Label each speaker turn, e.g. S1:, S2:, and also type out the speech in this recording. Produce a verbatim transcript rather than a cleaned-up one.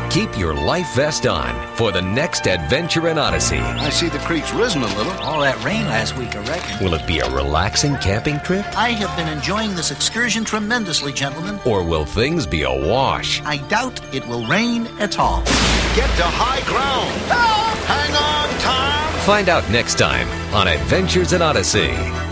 S1: Keep your life vest on for the next adventure in Odyssey.
S2: I see the creek's risen a little.
S3: All that rain last week, I reckon.
S1: Will it be a relaxing camping trip?
S3: I have been enjoying this excursion tremendously, gentlemen.
S1: Or will things be a wash?
S3: I doubt it will rain at all.
S2: Get to high ground. Help! Hang on, Tom!
S1: Find out next time on Adventures in Odyssey.